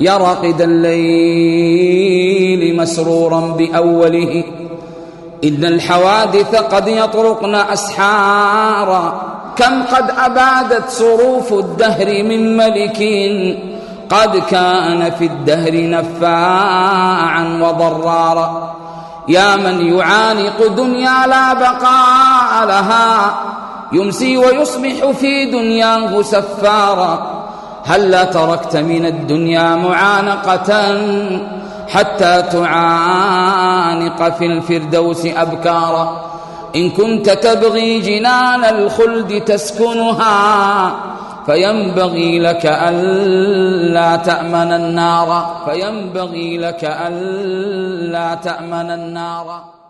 يا راقد الليل مسرورا بأوله، إن الحوادث قد يطرقن أسحارا، كم قد أبادت صروف الدهر من ملك، قد كان في الدهر نفاعا وضرارا. يا من يعانق دنيا لا بقاء لها، يمسي ويصبح في دنياه سفارا. هلا تركت من الدنيا معانقة حتى تعانق في الفردوس أبكارا. إن كنت تبغي جنان الخلد تسكنها، فينبغي لك ألا تأمن النار، فينبغي لك ألا تأمن النار.